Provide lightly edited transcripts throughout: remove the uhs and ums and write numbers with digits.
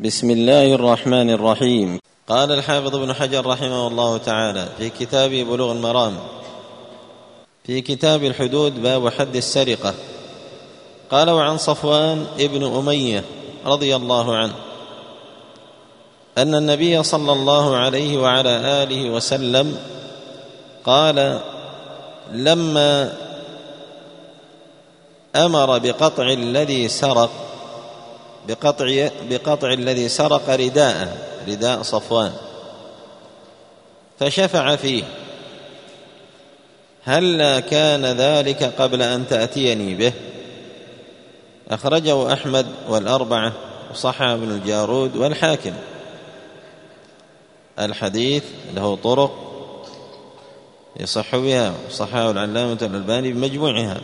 بسم الله الرحمن الرحيم. قال الحافظ ابن حجر رحمه الله تعالى في كتابه بلوغ المرام في كتاب الحدود باب حد السرقة قال: وعن صفوان ابن أمية رضي الله عنه أن النبي صلى الله عليه وعلى آله وسلم قال: لما أمر بقطع الذي سرق رداء صفوان فشفع فيه: هل كان ذلك قبل أن تأتيني به؟ أخرجه أحمد والأربعة وصححه ابن الجارود والحاكم. الحديث له طرق يصح بها وصححه العلامة الألباني بمجموعها.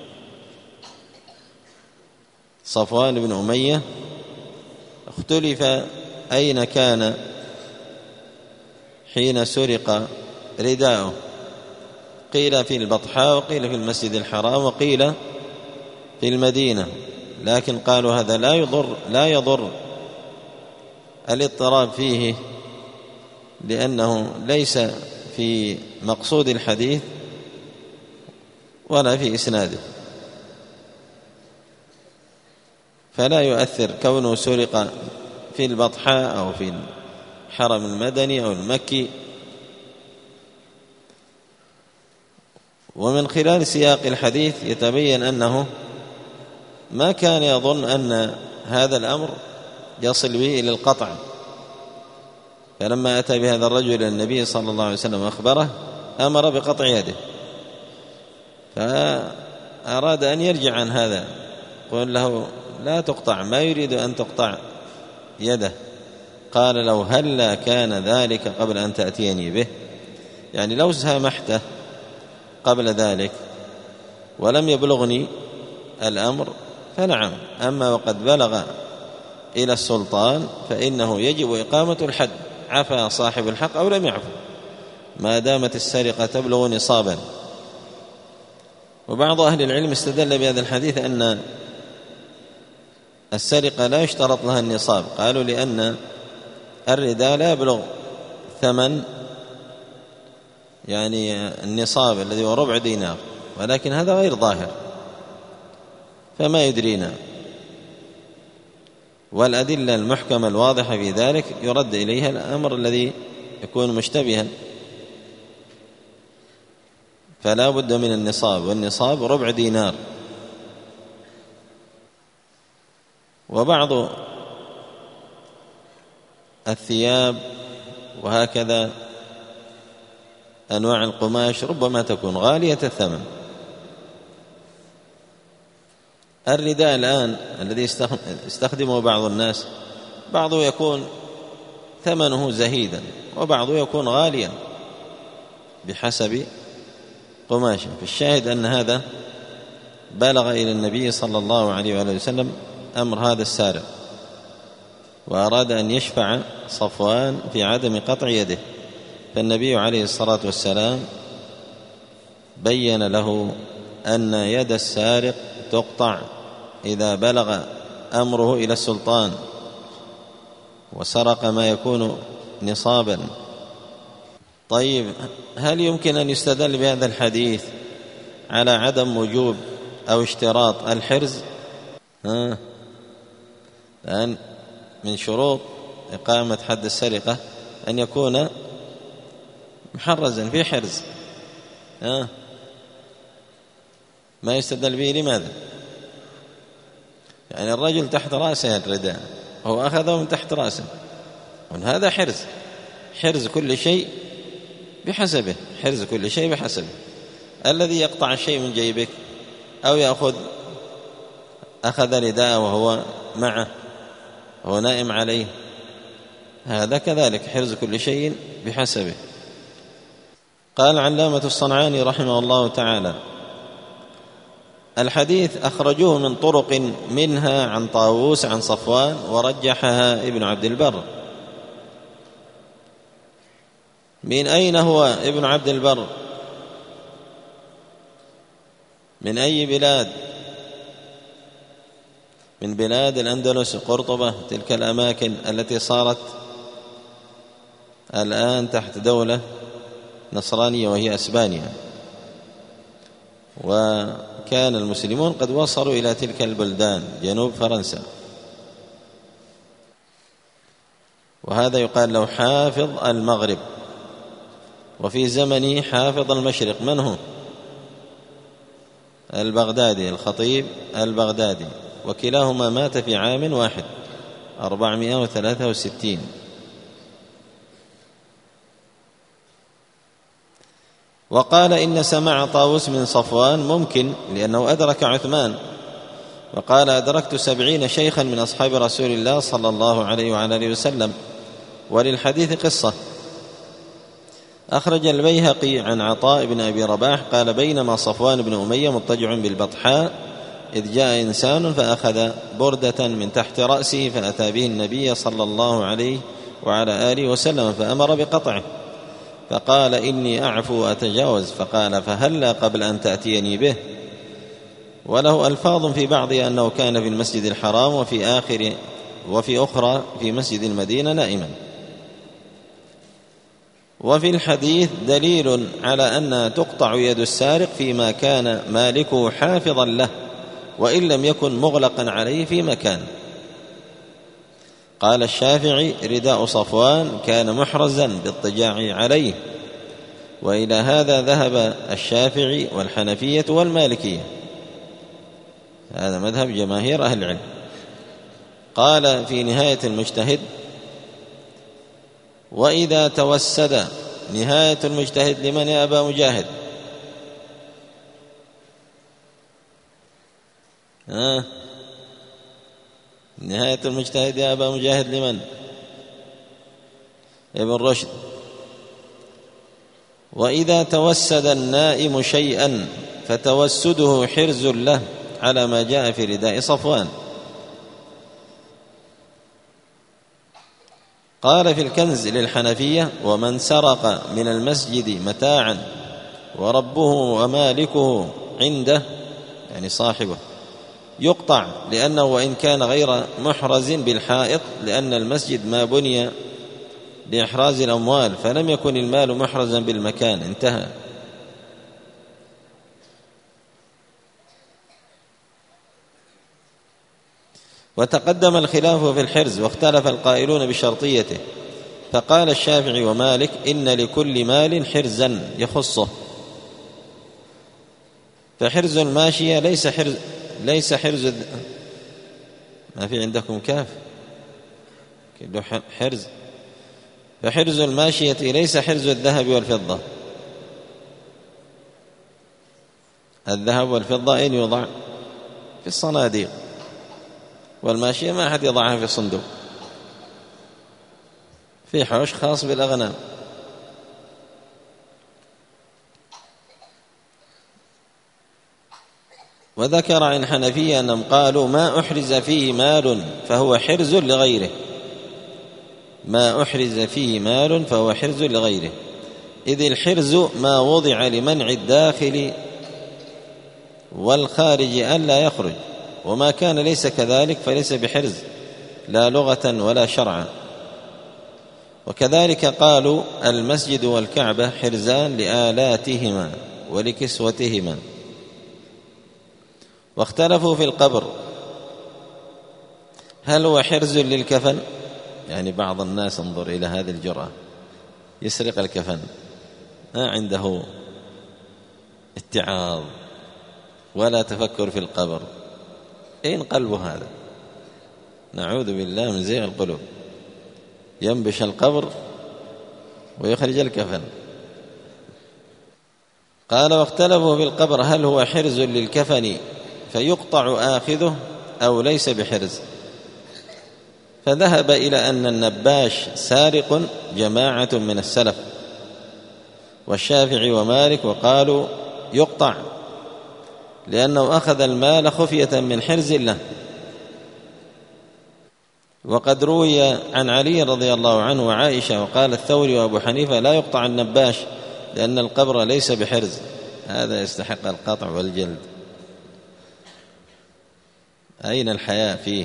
صفوان بن أمية اختلف أين كان حين سرق رداءه، قيل في البطحاء وقيل في المسجد الحرام وقيل في المدينة، لكن قالوا هذا لا يضر الاضطراب فيه، لأنه ليس في مقصود الحديث ولا في إسناده، فلا يؤثر كونه سرق في البطحاء أو في الحرم المدني أو المكي. ومن خلال سياق الحديث يتبين أنه ما كان يظن أن هذا الأمر يصل به إلى القطع، فلما أتى بهذا الرجل إلى النبي صلى الله عليه وسلم أخبره أمر بقطع يده، فأراد أن يرجع عن هذا، قل له لا تقطع، ما يريد أن تقطع يده. قال له: هل كان ذلك قبل أن تأتيني به؟ يعني لو سامحته قبل ذلك ولم يبلغني الأمر فنعم، أما وقد بلغ إلى السلطان فإنه يجب إقامة الحد، عفى صاحب الحق أو لم يعفو، ما دامت السرقة تبلغ نصابا. وبعض أهل العلم استدل بهذا الحديث أن السرقة لا يشترط لها النصاب، قالوا لأن الرداء لا يبلغ ثمن يعني النصاب الذي هو ربع دينار، ولكن هذا غير ظاهر فما يدرينا، والأدلة المحكمة الواضحة في ذلك يرد إليها الأمر الذي يكون مشتبها، فلا بد من النصاب، والنصاب ربع دينار. وبعض الثياب وهكذا أنواع القماش ربما تكون غالية الثمن. الرداء الآن الذي يستخدمه بعض الناس، بعضه يكون ثمنه زهيدا وبعضه يكون غاليا بحسب قماشه. فالشاهد أن هذا بلغ إلى النبي صلى الله عليه وآله وسلم أمر هذا السارق، وأراد أن يشفع صفوان في عدم قطع يده، فالنبي عليه الصلاة والسلام بين له أن يد السارق تقطع إذا بلغ أمره إلى السلطان وسرق ما يكون نصابا. طيب، هل يمكن أن يستدل بهذا الحديث على عدم وجوب أو اشتراط الحرز؟ لأن من شروط إقامة حد السرقة أن يكون محرزا في حرز. ما يستدل به لماذا؟ يعني الرجل تحت رأسه الرداء، هو أخذه من تحت رأسه، هذا حرز كل شيء بحسبه، حرز كل شيء بحسبه. الذي يقطع الشيء من جيبك أو أخذ رداء وهو معه وهو نائم عليه، هذا كذلك حرز كل شيء بحسبه. قال علامة الصنعاني رحمه الله تعالى: الحديث أخرجوه من طرق منها عن طاووس عن صفوان، ورجحها ابن عبد البر. من أين هو ابن عبد البر؟ من أي بلاد؟ من بلاد الأندلس قرطبة، تلك الأماكن التي صارت الآن تحت دولة نصرانية وهي أسبانيا، وكان المسلمون قد وصلوا إلى تلك البلدان جنوب فرنسا. وهذا يقال له حافظ المغرب، وفي زمنه حافظ المشرق. من هو؟ البغدادي، الخطيب البغدادي، وكلاهما مات في عام واحد 463. وقال إن سماع طاووس من صفوان ممكن لأنه أدرك عثمان، وقال أدركت 70 شيخا من أصحاب رسول الله صلى الله عليه وعلى آله وسلم. وللحديث قصة أخرج البيهقي عن عطاء بن أبي رباح قال بينما صفوان بن أمية مضطجع بالبطحاء إذ جاء إنسان فأخذ بردة من تحت رأسه فأتى به النبي صلى الله عليه وعلى آله وسلم فأمر بقطعه، فقال إني أعفو وأتجاوز، فقال فهلا قبل أن تأتيني به. وله ألفاظ في بعضها أنه كان في المسجد الحرام وفي أخرى في مسجد المدينة نائما. وفي الحديث دليل على أنها تقطع يد السارق فيما كان مالكه حافظا له وإن لم يكن مغلقا عليه في مكان. قال الشافعي رداء صفوان كان محرزا باضطجاع عليه، وإلى هذا ذهب الشافعي والحنفية والمالكية، هذا مذهب جماهير أهل العلم. قال في نهاية المجتهد وإذا توسد. نهاية المجتهد لمن يا أبا مجاهد؟ نهاية المجتهد يا أبا مجاهد لمن؟ ابن رشد. وإذا توسد النائم شيئا فتوسده حرز له على ما جاء في رداء صفوان. قال في الكنز للحنفية ومن سرق من المسجد متاعا وربه ومالكه عنده، يعني صاحبه، يقطع لأنه وإن كان غير محرز بالحائط، لأن المسجد ما بني لإحراز الأموال فلم يكن المال محرزا بالمكان. انتهى. وتقدم الخلاف في الحرز واختلف القائلون بشرطيته، فقال الشافعي ومالك إن لكل مال حرزا يخصه، فحرز الماشية ليس حرز ما في عندكم كاف حرز، فحرز الماشية ليس حرز الذهب والفضة. الذهب والفضة أين يوضع؟ في الصناديق، والماشية ما أحد يضعها في صندوق، في حوش خاص بالأغنام. وذكر عن حنفية أنهم قالوا ما أحرز فيه مال فهو حرز لغيره، ما أحرز فيه مال فهو حرز لغيره، إذ الحرز ما وضع لمنع الداخل والخارج ألا يخرج، وما كان ليس كذلك فليس بحرز لا لغة ولا شرعا. وكذلك قالوا المسجد والكعبة حرزان لآلاتهما ولكسوتهما. واختلفوا في القبر هل هو حرز للكفن؟ يعني بعض الناس انظر إلى هذه الجرأة، يسرق الكفن، ما عنده اتعاظ ولا تفكر في القبر. أين قلبه هذا؟ نعوذ بالله من زيغ القلوب، ينبش القبر ويخرج الكفن. قال واختلفوا في القبر هل هو حرز للكفن فيقطع آخذه أو ليس بحرز، فذهب إلى أن النباش سارق جماعة من السلف والشافعي ومالك، وقالوا يقطع لأنه أخذ المال خفية من حرز له. وقد روي عن علي رضي الله عنه وعائشة وقال الثوري وأبو حنيفة لا يقطع النباش لأن القبر ليس بحرز، هذا يستحق القطع والجلد. أين الحياء فيه؟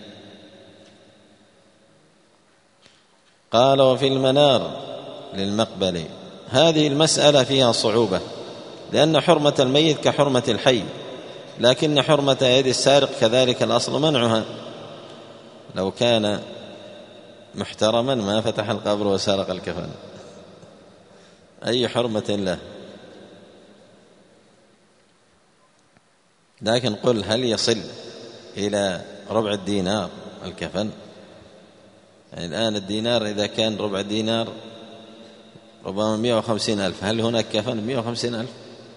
قال وفي المنار للمقبل. هذه المسألة فيها صعوبة، لأن حرمة الميت كحرمة الحي، لكن حرمة يد السارق كذلك الأصل منعها. لو كان محترما ما فتح القبر وسرق الكفن، أي حرمة له. لكن قل هل يصل إلى ربع الدينار الكفن؟ يعني الآن الدينار إذا كان ربع دينار ربما 150,000، هل هناك كفن 150,000؟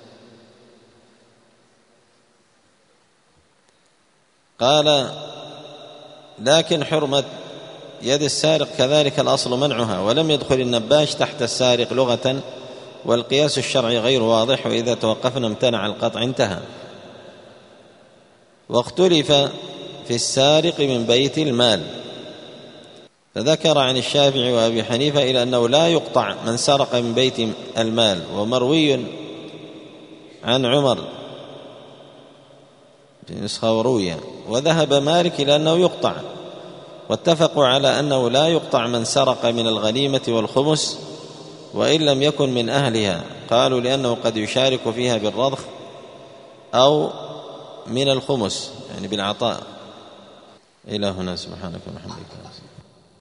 قال لكن حرمة يد السارق كذلك الأصل منعها، ولم يدخل النباش تحت السارق لغة، والقياس الشرعي غير واضح، وإذا توقفنا امتنع القطع انتهى. واختلف في السارق من بيت المال، فذكر عن الشافعي وأبي حنيفة إلى أنه لا يقطع من سرق من بيت المال، ومروي عن عمر في نسخة وروية، وذهب مالك إلى أنه يقطع، واتفقوا على أنه لا يقطع من سرق من الغنيمة والخمس وإن لم يكن من أهلها، قالوا لأنه قد يشارك فيها بالرضخ أو من الخمس، يعني بالعطاء. إلى هنا، سبحانك وبحمدك.